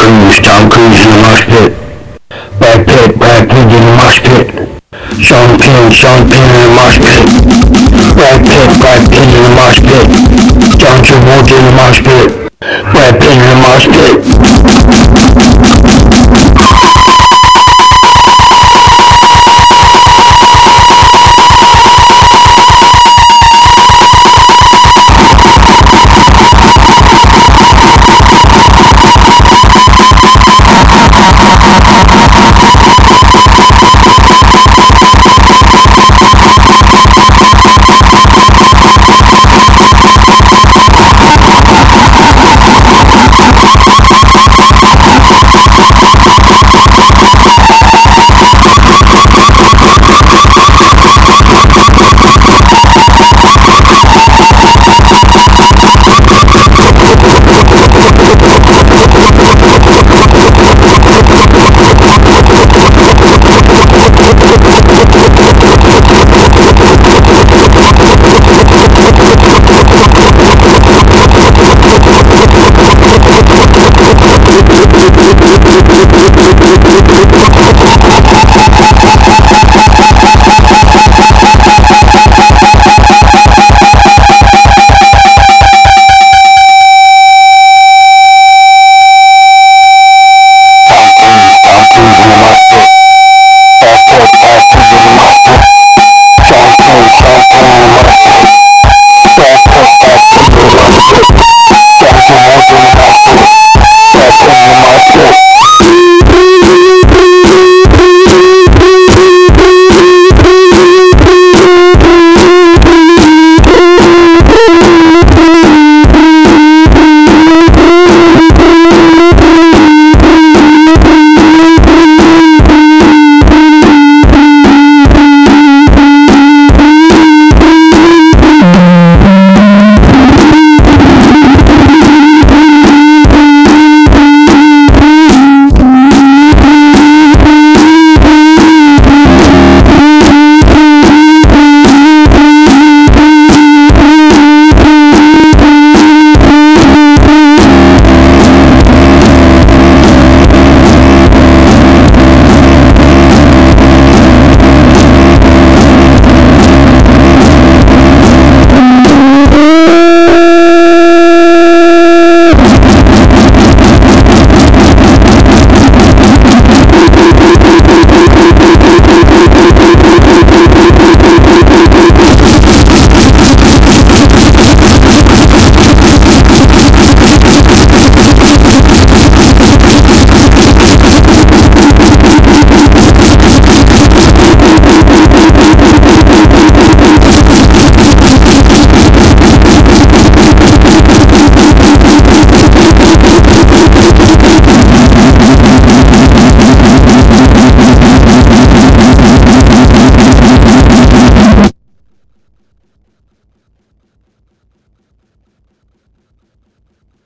Cruise in the mosh pit. Brad Pitt in the mosh pit. Sean Penn in the mosh pit. Brad Pitt in the mosh pit. John Travolta in the mosh pit. Brad Pitt in the mosh pit.